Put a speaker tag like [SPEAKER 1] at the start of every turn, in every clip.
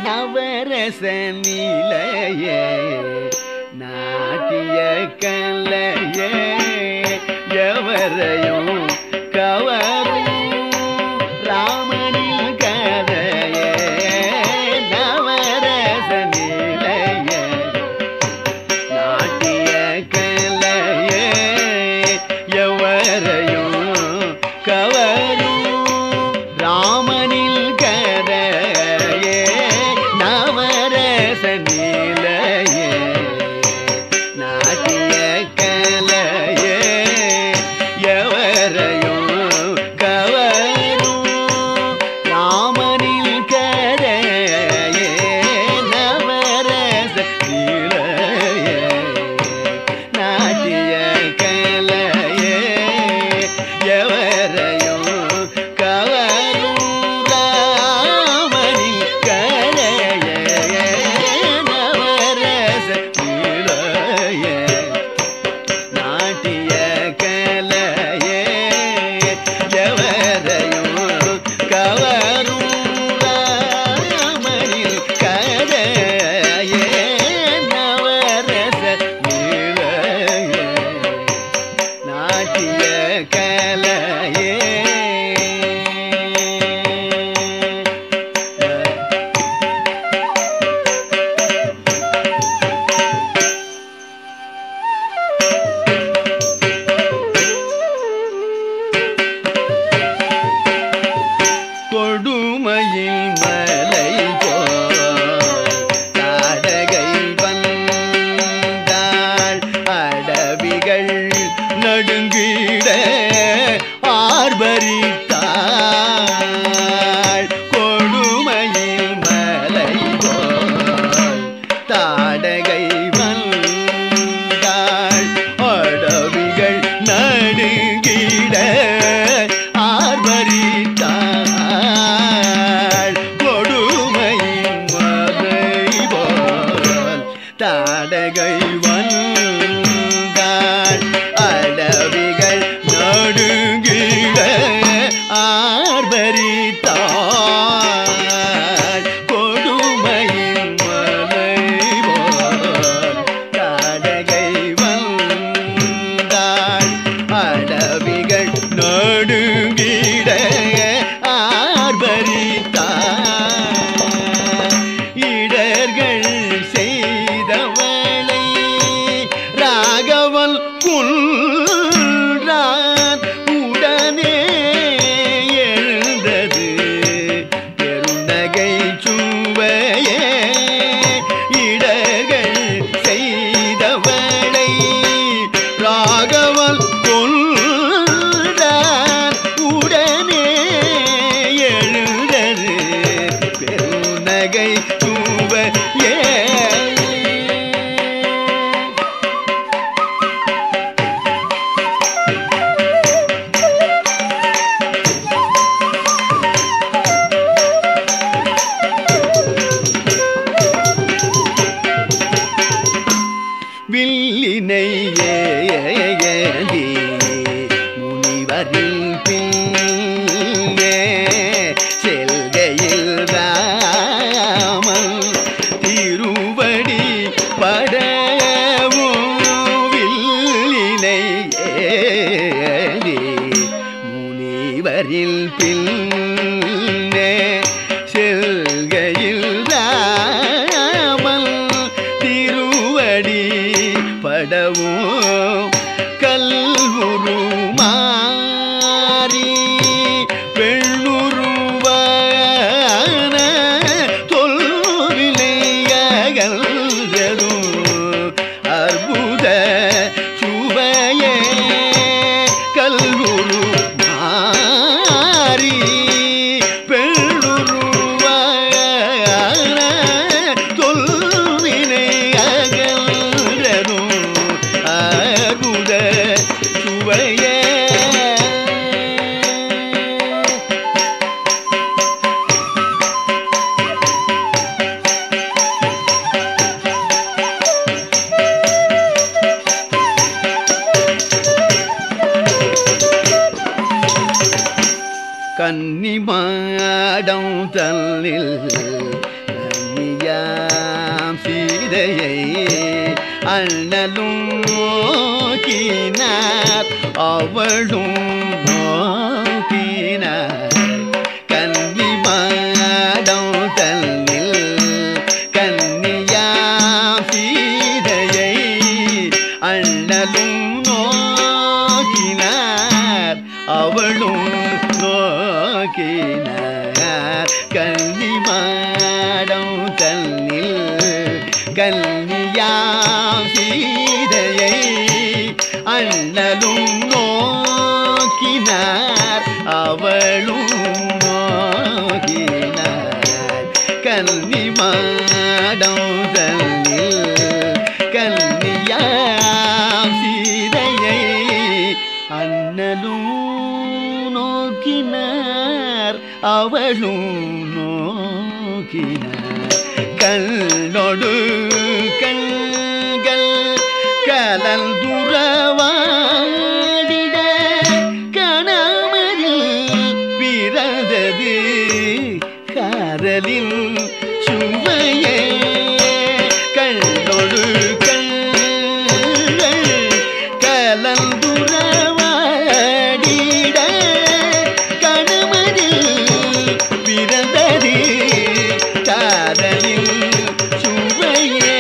[SPEAKER 1] நவரச நிலையே நாட்டிய கலையே எவரையும் கவரும் ராமனின் கதையே நவரச நிலையே நாட்டிய கலையே எவரையும் கவரும் ராமனின் கதையே நவரச நிலையே நாட்டிய கலையே எவரையும் கவரும் ராமனின் கதையே நவரச நிலையே நாட்டிய கலையே எவரையும் கவரும் ராமனின் கலையே நவரச நிலையே நாட்டிய கலையே எவரையும் கவரும் ராமனின் கலையே நவரச நிலையே நாட்டிய கலையே கொடுமையில் மலை தாடகை வந்தாள் அடவிகள் நடுங்கிட ஆர்ப்பரித்தாள் கொடுமையில் மலை தாடகை வந்தாள் அடவிகள் நடுங்கிட ஆர்ப்பரித்தாள் கொடுமையின் மலை தாடகை வந்தாள் அடவிகள் நடுங்கிட ஆர்ப்பரித்தாள் கொடுமையின் மலை தாடகை வந்தாள் அடவிகள் நடுங்கிட ஆர்ப்பரித்தாள் இடர்கள் செய்தவளை ராகவன் குன்றான் உடனே எழுந்தது பெருநகை சுவையே இடர்கள் செய்தவளை ராகவன் கொன்றான் உடனே எழுந்தது பெருநகை சுவையே வில்லினை ஏந்தி முனிவரின் பின்னே செல்கையில் ராமன் திருவடி படவும் வில்லினை ஏந்தி முனிவரின் பின்னே செல்கையில் ராமன் திருவடி படவும் கல்வுரு மாறி பெண்ணுருவான தொல்வினை அகன்றதும் அற்புத சுவையே கல்வுரு மாறி பெண்ணுருவான தொல்வினை அகன்றதும் அற்புத சுவையே கன்னிமாடம் தன்னில் அண்ணலும் நோக்கினார் அவளும் நோக்கினார் கன்னி மாடம் தன்னில் கன்னியாம் சீதையை அண்ணலும் நோக்கினார் அவளும் நோக்கினார் கன்னி மாடம் தன்னில் கன்னியாம் சீதையை அண்ணலும் நோக்கினார் அவளும் நோக்கினார் கன்னி மாடம் தன்னில் கன்னியாம் சீதையை அண்ணலும் நோக்கினார் அவளும் நோக்கினார் கண்ணொடு கண்கள் கலந்துறவாடிட கணமரில் பிறந்தது காதலின் சுவையே கண்ணொடு கண்கள் கலந்துறவாடிட கணமரில் பிறந்தது காதலின் சுவையே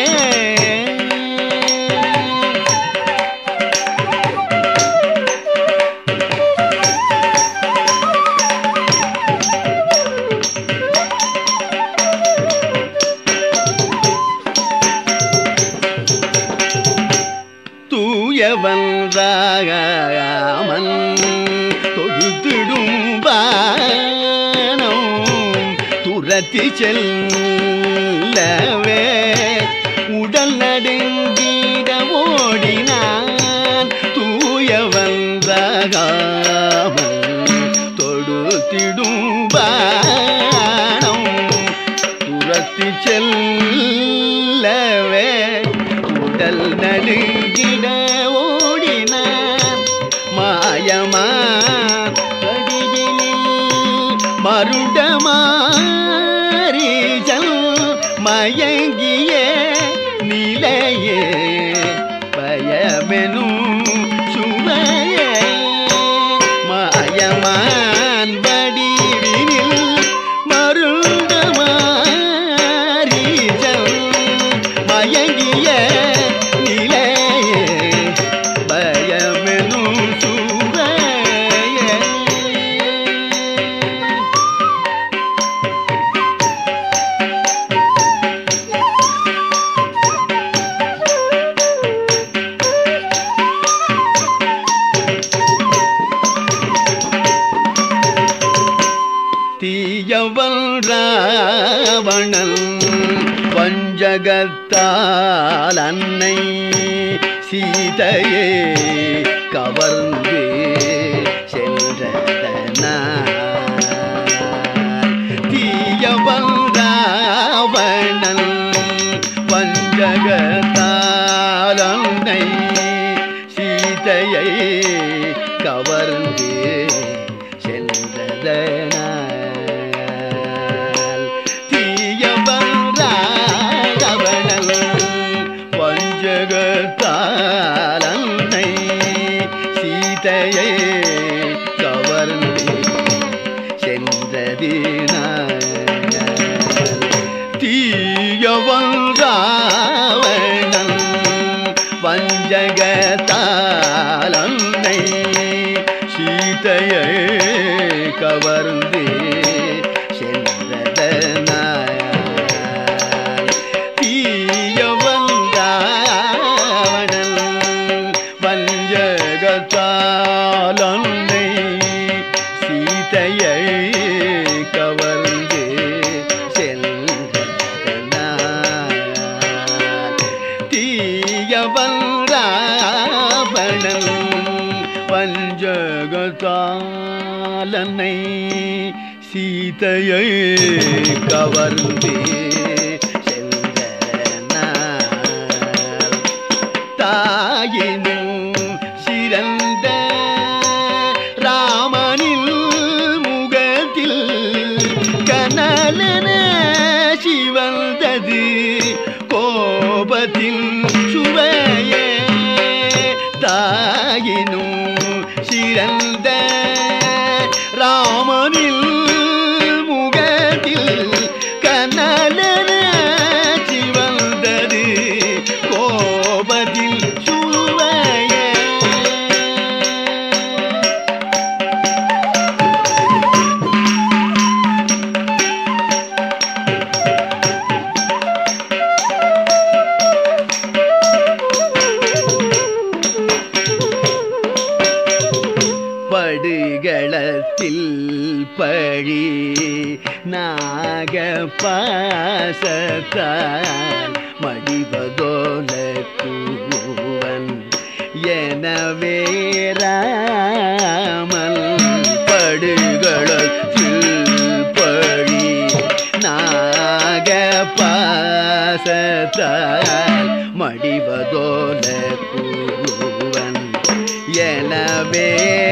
[SPEAKER 1] தூயவன் ராமன் தொழுத்திடும் பானம் துரத்தி செல்லவே உடல் நடுங்கிட ஓடினான் தூயவன் ராமன் தொழுத்திடும் பானம் துரத்தி செல்லவே உடல் நடுங்கிட ஓடினான் மாயமான் மருடமாரிஜல் மயங்கிய நிலையே பயமெனும் சுவையே மாயமான் வடிவினில் மருடமாரிஜல் மயங்கிய நிலையே பயமெனும் சுவையே தீயவன் ராவணன் வஞ்சகத்தால் அன்னை சீதையே கவர்ந்து சென்றதனால் தீயவன் ராவணன் வஞ்சகத்தால் அன்னை சீதையை கவர்ந்து சென்றதனால் வஞ்சகத்தாலன்னை சீதையை கவர்ந்து சென்றதினால் தீயவன் ராவணன் வஞ்சகத்தாலன்னை சீதையை கவர்ந்து சென்றதனால் தீயவன் ராவணன் வஞ்சகத்தாலன்னை சீதையை கவர்ந்து சென்றதனால் தீயவன் ராவணன் வஞ்சகத்தாலன்னை சீதையை கவர்ந்து சென்றதனால் தாயினும் சிறந்த ராமனின் முகத்தில் கனலன சிவந்தது கோபத்தின் சுவை ஆயினும் சிறந்த ராமனில் முகத்தில் கனலென சிவந்தது கோபத்தில் சுவைய படுகளத்தில் பழி நாகபாசத்தால் மடிவதோல கூவன் எனவே ராமல் படுகளத்தில் பழி நாகபாசத்தால் மடிவதோல கூவன் எனவே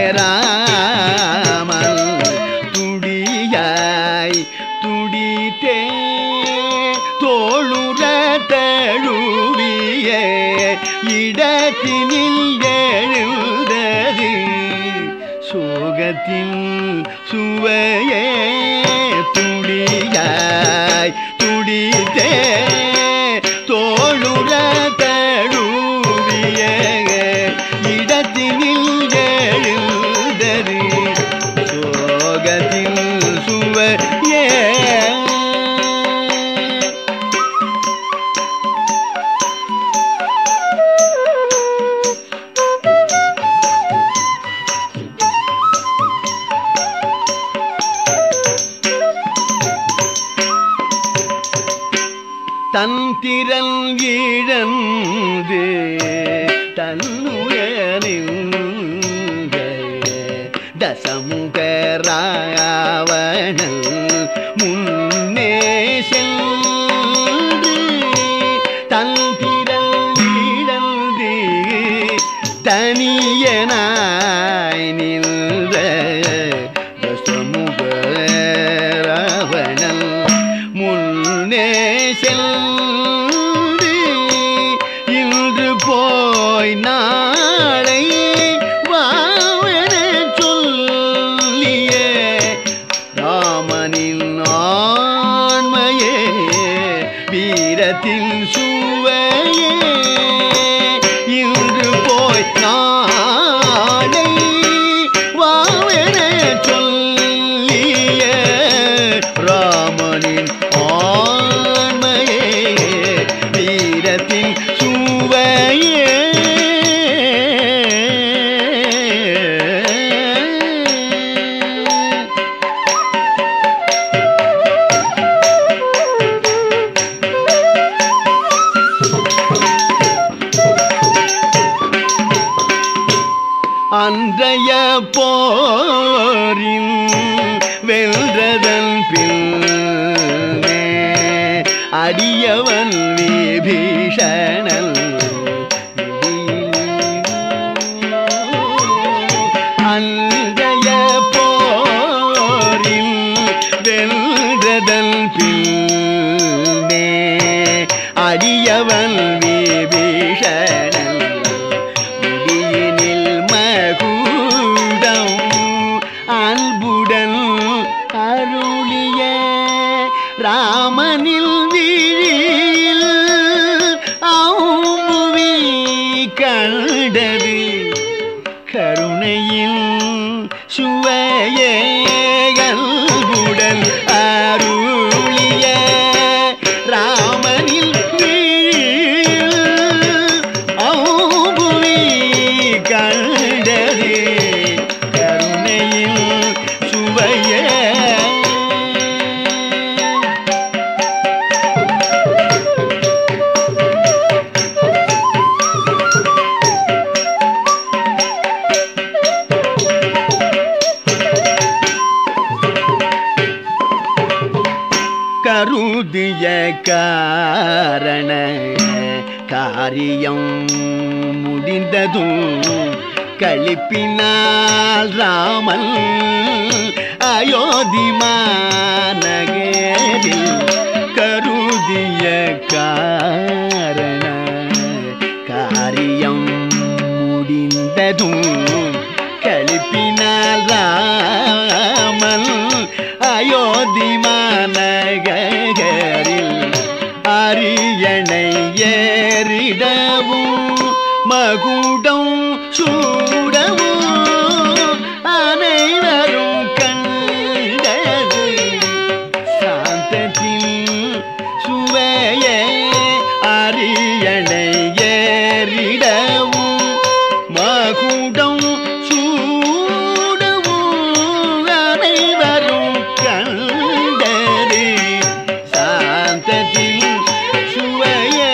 [SPEAKER 1] ராமல் துடியாய் துடித்தே தோளுற தழுவிய இடத்தினில் எழுந்தது சோகத்தின் சுவையே துடியாய் துடித்தே தோளுற தழுவிய இடத்தினில் எழுந்தது சோகத்தில் சுவையே தன் திறன் இழந்து தன்னுயரிந்த தசமுக ராவணன் முன்னே சென்று தன் திறன் இழந்து தனியனாய் நின்ற தசமுக ராவணன் முன்னே சென்று இன்று போய் நாளை வாவென சொல்லிய ராமனின் ஆண்மையே வீரத்தின் சுவையே இன்று போய் நாளை வாவென சொல்லிய ராமனின் வீரத்தின் சுவையே அன்றைய போரின் வெல்றதன் பின்னே அடியவன் விபீஷணன் அன்றைய போரில் வெல்றதன் பின்னே அடியவன் விபீஷணன் முடியினில் மகுடம் அன்புடன் அருளிய ராமனில் விழியில் அம்புவி கண்டது கருணையில் சுவையே அன்புடன் அருளிய ராமனில் விழியில் அம்புவி கண்டது கருணையில் சுவையே கருதிய காரண காரியம் முடிந்ததும் களிப்பினால் ராமன் அயோத்தி மாநகரில் கருதிய காரண காரியம் முடிந்த முடிந்ததும் கழிப்பினால் ராமன் அயோத்தி மாநகரில் அரியணை ஏறிடவும் மகுடம் சூடவும் அனைவரும் கண்டது சாந்தத்தின் சுவையே. அரியணை ஏறிடவும் மகுடம் சூடவும் அனைவரும் கண்டது சாந்தத்தின் சுவையே.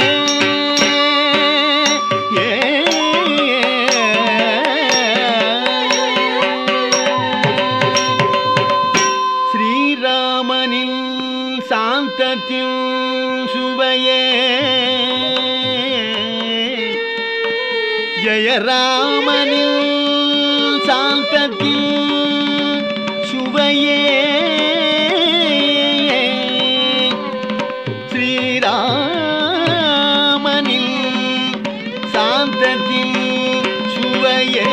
[SPEAKER 1] ஸ்ரீராமனின் சாந்தத்தின் சுவையே. ஜெயராமனின் சாந்தத்தின் சுவையே. ஸ்ரீராமனின் சாந்தத்தின் சுவையே.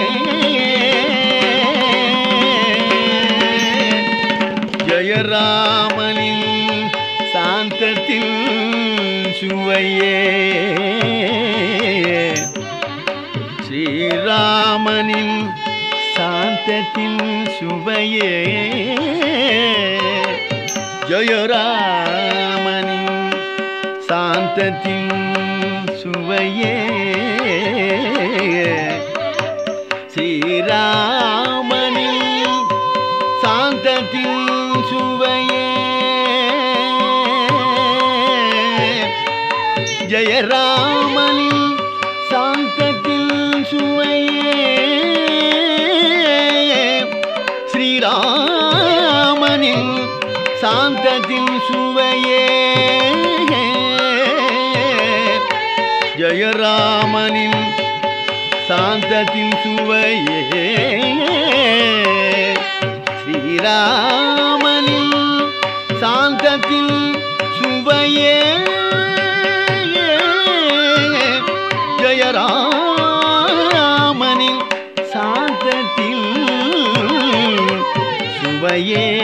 [SPEAKER 1] ஜெயராமனின் சாந்தத்தின் சுவையே. ஸ்ரீராமனின் சாந்தத்தின் சுவையே. ஜெயராமனின் சாந்தத்தின் சுவையே. ஸ்ரீராமனின் சாந்தத்தின் சுவையே. ஜெயராமனின் சாந்தத்தின் சுவையே. ஸ்ரீராமனின் சாந்தத்தின் சுவையே. ஜெயராமனின் சாந்தத்தின் சுவையே. ஸ்ரீராமனின் சாந்தத்தின் சுவையே. ஜெயராமனின் சாந்தத்தின் சுவையே.